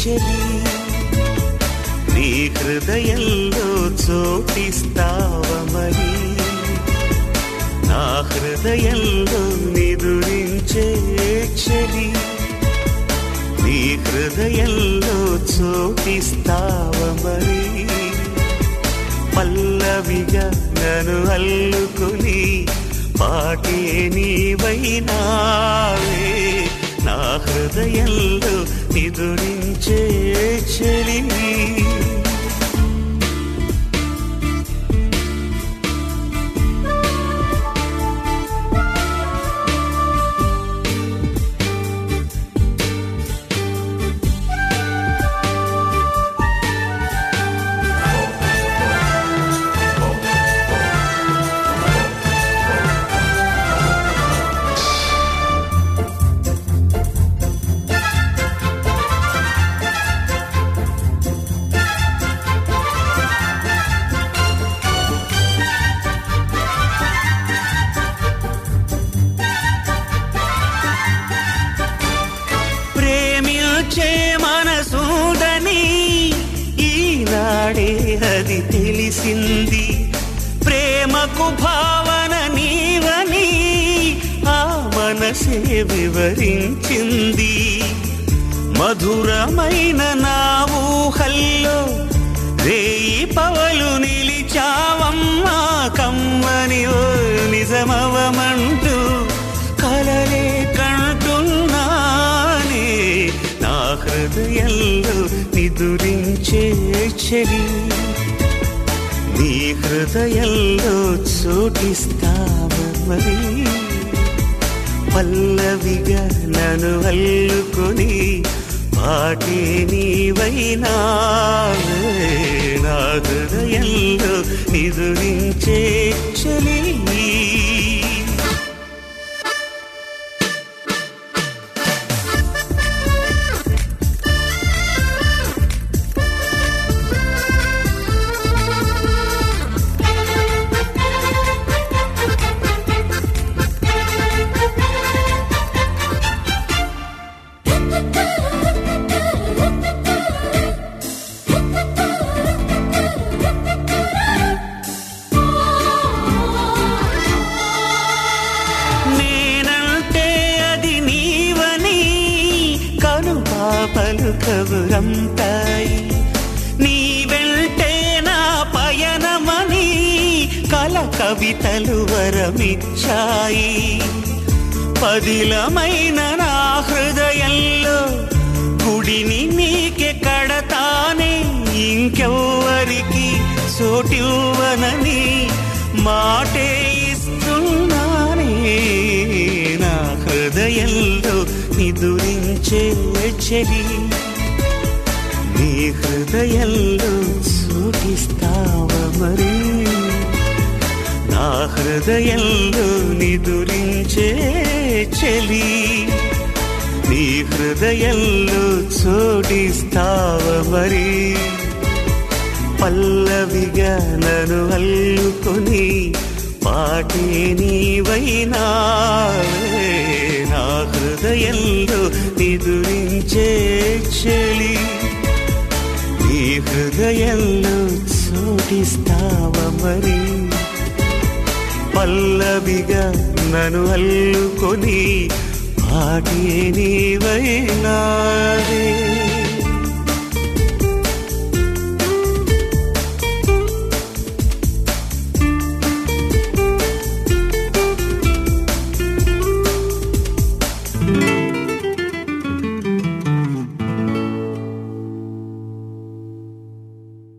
చెలి నీ హృదయంలో చోటిస్తావ మరి నా హృదయంలో నిదురించే చెలి నీ హృదయంలో చోటిస్తావ మరి పల్లవిగా నన్ను అల్లుకుని పాటే నీవైనావే నా హృదయంలో నిదురించే చెలి మనసుందని ఈనాడే అది తెలిసింది ప్రేమకు భావన నీవని ఆ మనసే వివరించింది మధురమైన నా ఊహల్లో రేయి పవలు నిలిచావమ్మా కమ్మని ఓ నిజమవమంటూ కలలే కంటున్నానే నా హృదయంలో నిదురించే చెలి నీ హృదయంలో చోటిస్తావ మరి పల్లవిగా నన్ను అల్లుకొని పాటే నీవైనావే నా హృదయంలో నిదురించే చెలి పలుకవురంతాయి నీ వెంటే నా పయనమని కల కవితలు వరమిచ్చాయి పదిలమైన నా హృదయంలో గుడిని నీకే కడతానే ఇంకెవ్వరికి చోటివ్వనని మాటే ఇస్తున్నానే నా హృదయంలో నిదురించే చెలి నీ హృదయంలో చోటిస్తావ మరి నా హృదయంలో నిదురించే చెలి నీ హృదయంలో చోటిస్తావ మరి పల్లవిగా నన్ను అల్లుకొని పాటే నీవైనావే నా హృదయంలో నిదురించే చెలి నీ హృదయంలో చోటిస్తావ మరి పల్లవిగా నన్ను అల్లుకొని పాటే నీవైనావే